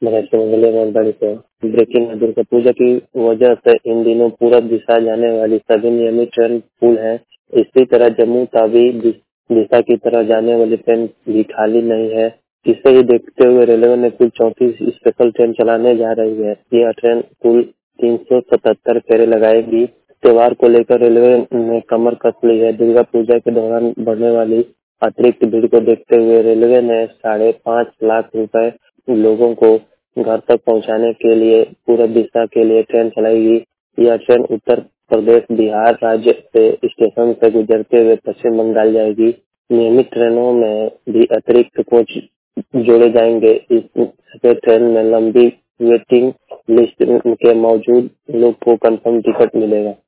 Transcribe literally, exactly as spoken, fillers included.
बड़े मोलदारी से ब्रेकिंग है। दुर्गा पूजा की वजह से इन दिनों पूरब दिशा जाने वाली सभी नियमित ट्रेन फुल है। इसी तरह जम्मू तावी दि- दिशा की तरह जाने वाली ट्रेन भी खाली नहीं है। इसे ही देखते हुए रेलवे ने कुल चौंतीस स्पेशल ट्रेन चलाने जा रही है। यह ट्रेन कुल तीन सौ सतहत्तर फेरे लगाएगी। त्योहार को लेकर रेलवे ने कमर कस ली है। दुर्गा पूजा के दौरान बढ़ने वाली अतिरिक्त भीड़ को देखते हुए रेलवे ने साढ़े पाँच लाख रुपए लोगों को घर तक पहुंचाने के लिए पूरब दिशा के लिए ट्रेन चलाएगी। यह ट्रेन उत्तर प्रदेश बिहार राज्य से स्टेशन से गुजरते हुए पश्चिम बंगाल जाएगी। नियमित ट्रेनों में भी अतिरिक्त कोच जोड़े जाएंगे। इस ट्रेन में लंबी वेटिंग लिस्ट के मौजूद लोग को कंफर्म टिकट मिलेगा।